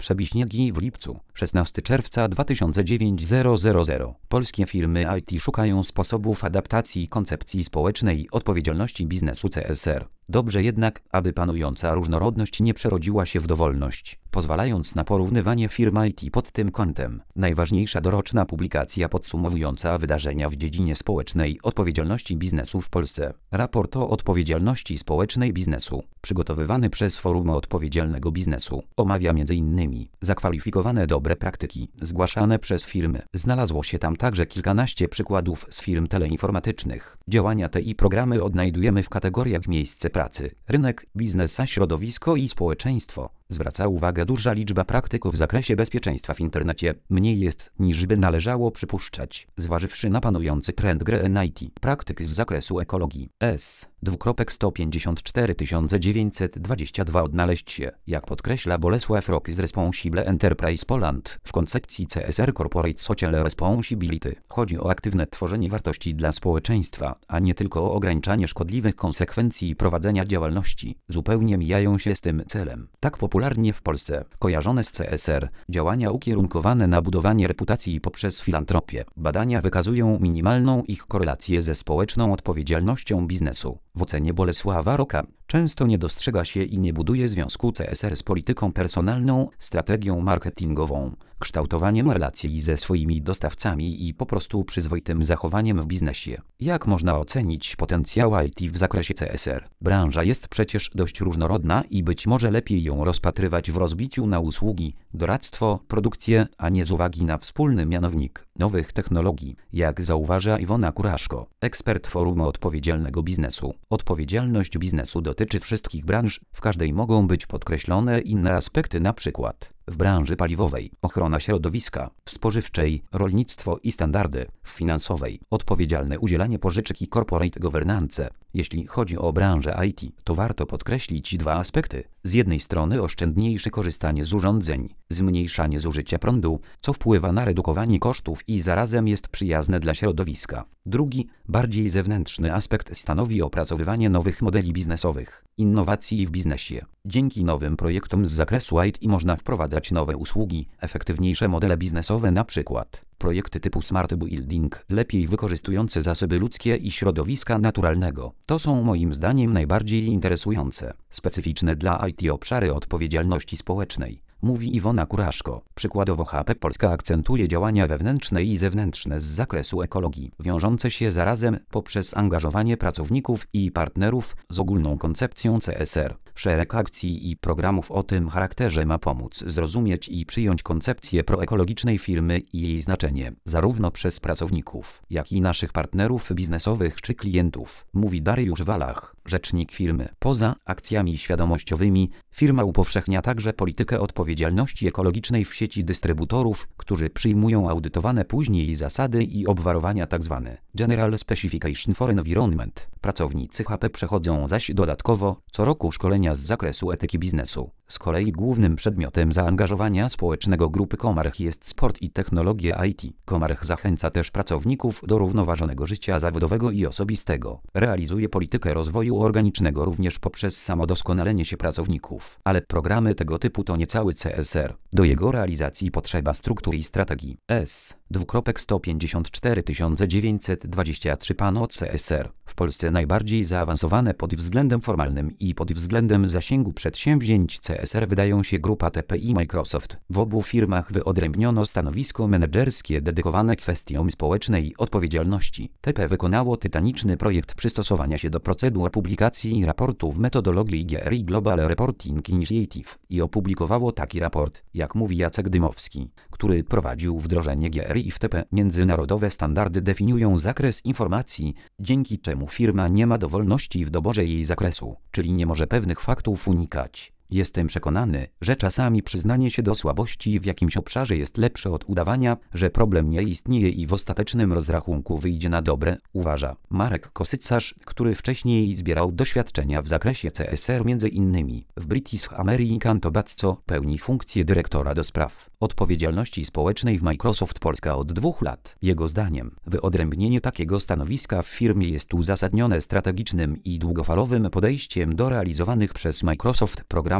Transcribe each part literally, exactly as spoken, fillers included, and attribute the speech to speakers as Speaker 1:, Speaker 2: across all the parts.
Speaker 1: Przebiśniegi w lipcu, szesnastego czerwca dwa tysiące dziewiątego. Polskie firmy I T szukają sposobów adaptacji koncepcji społecznej odpowiedzialności biznesu C S R. Dobrze jednak, aby panująca różnorodność nie przerodziła się w dowolność, pozwalając na porównywanie firm I T pod tym kątem. Najważniejsza doroczna publikacja podsumowująca wydarzenia w dziedzinie społecznej odpowiedzialności biznesu w Polsce. Raport o odpowiedzialności społecznej biznesu, przygotowywany przez Forum Odpowiedzialnego Biznesu, omawia między innymi zakwalifikowane dobre praktyki zgłaszane przez firmy. Znalazło się tam także kilkanaście przykładów z firm teleinformatycznych. Działania te i programy odnajdujemy w kategoriach miejsce pracy, rynek, biznes, środowisko i społeczeństwo. Zwraca uwagę duża liczba praktyków w zakresie bezpieczeństwa w internecie. Mniej jest niż by należało przypuszczać, zważywszy na panujący trend gry N I T. Praktyk z zakresu ekologii. S. sto pięćdziesiąt cztery tysiące dziewięćset dwadzieścia dwa odnaleźć się, jak podkreśla Bolesław Rok z Responsible Enterprise Poland, w koncepcji C S R Corporate Social Responsibility. Chodzi o aktywne tworzenie wartości dla społeczeństwa, a nie tylko o ograniczanie szkodliwych konsekwencji prowadzenia działalności. Zupełnie mijają się z tym celem. Tak popularnie w Polsce kojarzone z C S R działania ukierunkowane na budowanie reputacji poprzez filantropię. Badania wykazują minimalną ich korelację ze społeczną odpowiedzialnością biznesu. W ocenie Bolesława Roka często nie dostrzega się i nie buduje związku C S R z polityką personalną, strategią marketingową, kształtowaniem relacji ze swoimi dostawcami i po prostu przyzwoitym zachowaniem w biznesie. Jak można ocenić potencjał I T w zakresie C S R? Branża jest przecież dość różnorodna i być może lepiej ją rozpatrywać w rozbiciu na usługi, doradztwo, produkcję, a nie z uwagi na wspólny mianownik nowych technologii, jak zauważa Iwona Kuraszko, ekspert Forum Odpowiedzialnego Biznesu. Odpowiedzialność biznesu dotyczy wszystkich branż, w każdej mogą być podkreślone inne aspekty, na przykład w branży paliwowej, ochrona środowiska, w spożywczej, rolnictwo i standardy, w finansowej, odpowiedzialne udzielanie pożyczek i corporate governance. Jeśli chodzi o branżę I T, to warto podkreślić dwa aspekty. Z jednej strony oszczędniejsze korzystanie z urządzeń, zmniejszanie zużycia prądu, co wpływa na redukowanie kosztów i zarazem jest przyjazne dla środowiska. Drugi, bardziej zewnętrzny aspekt stanowi opracowywanie nowych modeli biznesowych, innowacji w biznesie. Dzięki nowym projektom z zakresu I T można wprowadzać nowe usługi, efektywniejsze modele biznesowe, na przykład projekty typu Smart Building, lepiej wykorzystujące zasoby ludzkie i środowiska naturalnego. To są moim zdaniem najbardziej interesujące, specyficzne dla I T obszary odpowiedzialności społecznej, mówi Iwona Kuraszko. Przykładowo H P Polska akcentuje działania wewnętrzne i zewnętrzne z zakresu ekologii, wiążące się zarazem poprzez angażowanie pracowników i partnerów z ogólną koncepcją C S R. Szereg akcji i programów o tym charakterze ma pomóc zrozumieć i przyjąć koncepcję proekologicznej firmy i jej znaczenie, zarówno przez pracowników, jak i naszych partnerów biznesowych czy klientów, mówi Dariusz Walach, rzecznik firmy. Poza akcjami świadomościowymi, firma upowszechnia także politykę odpowiedzialności ekologicznej w sieci dystrybutorów, którzy przyjmują audytowane później zasady i obwarowania, tzw. General Specification for Environment. Pracownicy H P przechodzą zaś dodatkowo co roku szkolenia z zakresu etyki biznesu. Z kolei głównym przedmiotem zaangażowania społecznego grupy Comarch jest sport i technologie I T. Comarch zachęca też pracowników do równoważonego życia zawodowego i osobistego. Realizuje politykę rozwoju organicznego również poprzez samodoskonalenie się pracowników. Ale programy tego typu to nie cały C S R. Do jego realizacji potrzeba struktury i strategii. S. sto pięćdziesiąt cztery tysiące dziewięćset dwadzieścia trzy P A N O C S R. W Polsce najbardziej zaawansowane pod względem formalnym i pod względem zasięgu przedsięwzięć C S R wydają się grupa T P i Microsoft. W obu firmach wyodrębniono stanowisko menedżerskie dedykowane kwestiom społecznej odpowiedzialności. T P wykonało tytaniczny projekt przystosowania się do procedur publikacji i raportów metodologii G R I Global Reporting Initiative i opublikowało taki raport, jak mówi Jacek Dymowski, który prowadził wdrożenie G R I w T P. Międzynarodowe standardy definiują zakres informacji, dzięki czemu firma nie ma dowolności w doborze jej zakresu, czyli nie może pewnych faktów unikać. Jestem przekonany, że czasami przyznanie się do słabości w jakimś obszarze jest lepsze od udawania, że problem nie istnieje i w ostatecznym rozrachunku wyjdzie na dobre, uważa Marek Kosycarz, który wcześniej zbierał doświadczenia w zakresie C S R, między innymi w British American Tobacco, pełni funkcję dyrektora do spraw odpowiedzialności społecznej w Microsoft Polska od dwóch lat. Jego zdaniem wyodrębnienie takiego stanowiska w firmie jest uzasadnione strategicznym i długofalowym podejściem do realizowanych przez Microsoft programów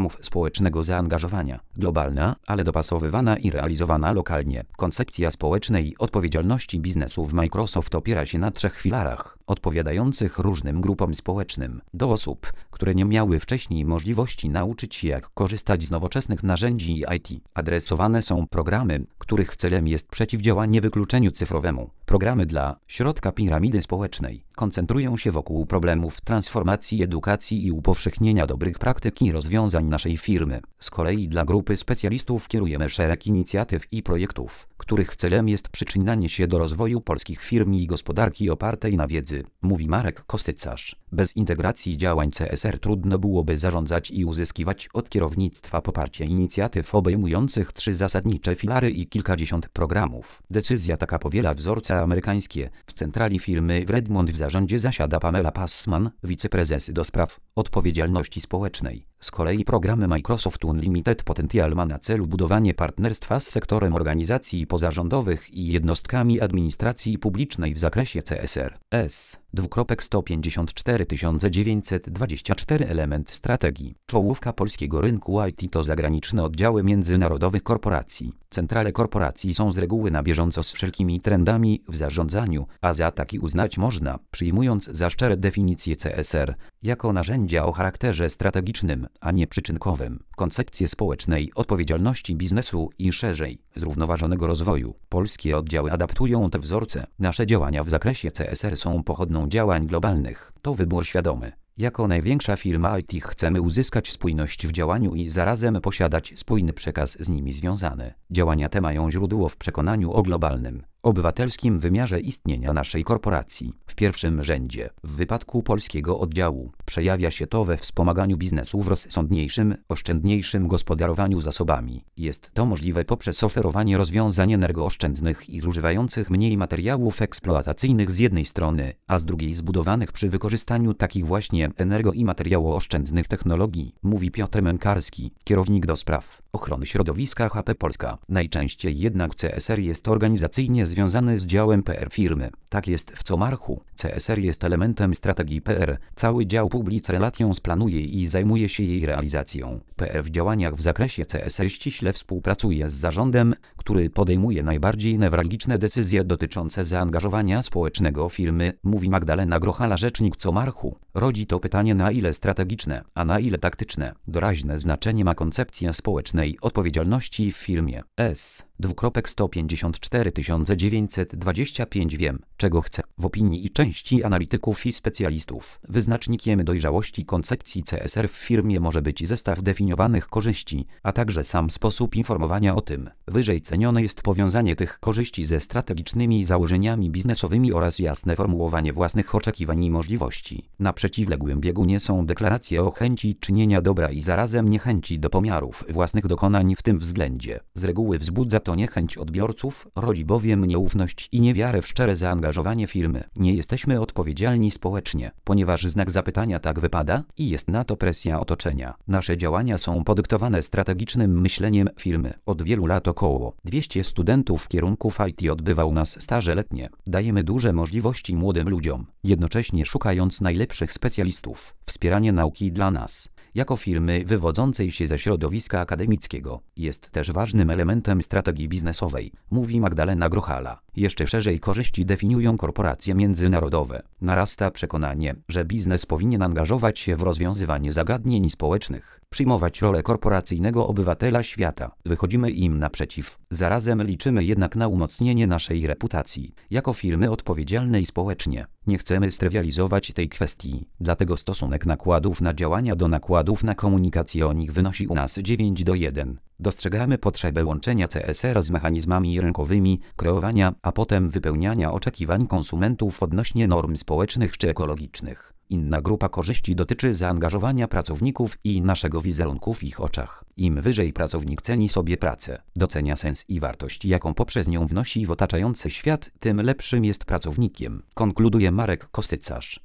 Speaker 1: programów społecznego zaangażowania. Globalna, ale dopasowywana i realizowana lokalnie. Koncepcja społecznej odpowiedzialności biznesu w Microsoft opiera się na trzech filarach, odpowiadających różnym grupom społecznym. Do osób, które nie miały wcześniej możliwości nauczyć się, jak korzystać z nowoczesnych narzędzi i I T. Adresowane są programy, których celem jest przeciwdziałanie wykluczeniu cyfrowemu. Programy dla środka piramidy społecznej koncentrują się wokół problemów transformacji edukacji i upowszechnienia dobrych praktyk i rozwiązań naszej firmy. Z kolei dla grupy specjalistów kierujemy szereg inicjatyw i projektów, których celem jest przyczynianie się do rozwoju polskich firm i gospodarki opartej na wiedzy, mówi Marek Kosycarz. Bez integracji działań C S R trudno byłoby zarządzać i uzyskiwać od kierownictwa poparcie inicjatyw obejmujących trzy zasadnicze filary i kilkadziesiąt programów. Decyzja taka powiela wzorce amerykańskie. W centrali firmy w Redmond w zarządzie zasiada Pamela Passman, wiceprezes do spraw odpowiedzialności społecznej. Z kolei programy Microsoft Unlimited Potential ma na celu budowanie partnerstwa z sektorem organizacji pozarządowych i jednostkami administracji publicznej w zakresie C S R. S. sto pięćdziesiąt cztery tysiące dziewięćset dwadzieścia cztery Element strategii. Czołówka polskiego rynku I T to zagraniczne oddziały międzynarodowych korporacji. Centrale korporacji są z reguły na bieżąco z wszelkimi trendami w zarządzaniu, a za taki uznać można, przyjmując za szczere definicje C S R, jako narzędzia o charakterze strategicznym, a nie przyczynkowym. Koncepcje społecznej odpowiedzialności biznesu i szerzej zrównoważonego rozwoju. Polskie oddziały adaptują te wzorce. Nasze działania w zakresie C S R są pochodną działań globalnych. To wybór świadomy. Jako największa firma I T chcemy uzyskać spójność w działaniu i zarazem posiadać spójny przekaz z nimi związany. Działania te mają źródło w przekonaniu o globalnym, obywatelskim wymiarze istnienia naszej korporacji. W pierwszym rzędzie, w wypadku polskiego oddziału, przejawia się to we wspomaganiu biznesu w rozsądniejszym, oszczędniejszym gospodarowaniu zasobami. Jest to możliwe poprzez oferowanie rozwiązań energooszczędnych i zużywających mniej materiałów eksploatacyjnych z jednej strony, a z drugiej zbudowanych przy wykorzystaniu takich właśnie energo- i materiałooszczędnych technologii, mówi Piotr Mękarski, kierownik do spraw ochrony środowiska H P Polska. Najczęściej jednak C S R jest organizacyjnie związany z działem P R firmy. Tak jest w Comarchu. C S R jest elementem strategii P R. Cały dział Public Relations planuje i zajmuje się jej realizacją. P R w działaniach w zakresie C S R ściśle współpracuje z zarządem, który podejmuje najbardziej newralgiczne decyzje dotyczące zaangażowania społecznego firmy, mówi Magdalena Grochala, rzecznik Comarchu. Rodzi to pytanie, na ile strategiczne, a na ile taktyczne. Doraźne znaczenie ma koncepcja społecznej odpowiedzialności w firmie. S. sto pięćdziesiąt cztery tysiące dziewięćset dwadzieścia pięć Wiem, czego chcę. W opinii i części analityków i specjalistów, wyznacznikiem dojrzałości koncepcji C S R w firmie może być zestaw definiowanych korzyści, a także sam sposób informowania o tym. Wyżej cenione jest powiązanie tych korzyści ze strategicznymi założeniami biznesowymi oraz jasne formułowanie własnych oczekiwań i możliwości. Na przeciwległym biegunie są deklaracje o chęci czynienia dobra i zarazem niechęci do pomiarów własnych dokonań w tym względzie. Z reguły wzbudza to niechęć odbiorców, rodzi bowiem nieufność i niewiarę w szczere zaangażowanie firmy. Nie jesteśmy odpowiedzialni społecznie, ponieważ znak zapytania tak wypada i jest na to presja otoczenia. Nasze działania są podyktowane strategicznym myśleniem firmy. Od wielu lat około dwieście studentów kierunków I T odbywa u nas staże letnie. Dajemy duże możliwości młodym ludziom, jednocześnie szukając najlepszych specjalistów. Wspieranie nauki dla nas, jako firmy wywodzącej się ze środowiska akademickiego, jest też ważnym elementem strategii biznesowej, mówi Magdalena Grochala. Jeszcze szerzej korzyści definiują korporacje międzynarodowe. Narasta przekonanie, że biznes powinien angażować się w rozwiązywanie zagadnień społecznych, przyjmować rolę korporacyjnego obywatela świata. Wychodzimy im naprzeciw. Zarazem liczymy jednak na umocnienie naszej reputacji jako firmy odpowiedzialnej społecznie. Nie chcemy strywializować tej kwestii, dlatego stosunek nakładów na działania do nakładów na komunikację o nich wynosi u nas dziewięć do jeden. Dostrzegamy potrzebę łączenia C S R z mechanizmami rynkowymi, kreowania, a potem wypełniania oczekiwań konsumentów odnośnie norm społecznych czy ekologicznych. Inna grupa korzyści dotyczy zaangażowania pracowników i naszego wizerunku w ich oczach. Im wyżej pracownik ceni sobie pracę, docenia sens i wartość, jaką poprzez nią wnosi w otaczający świat, tym lepszym jest pracownikiem, konkluduje Marek Kosycarz.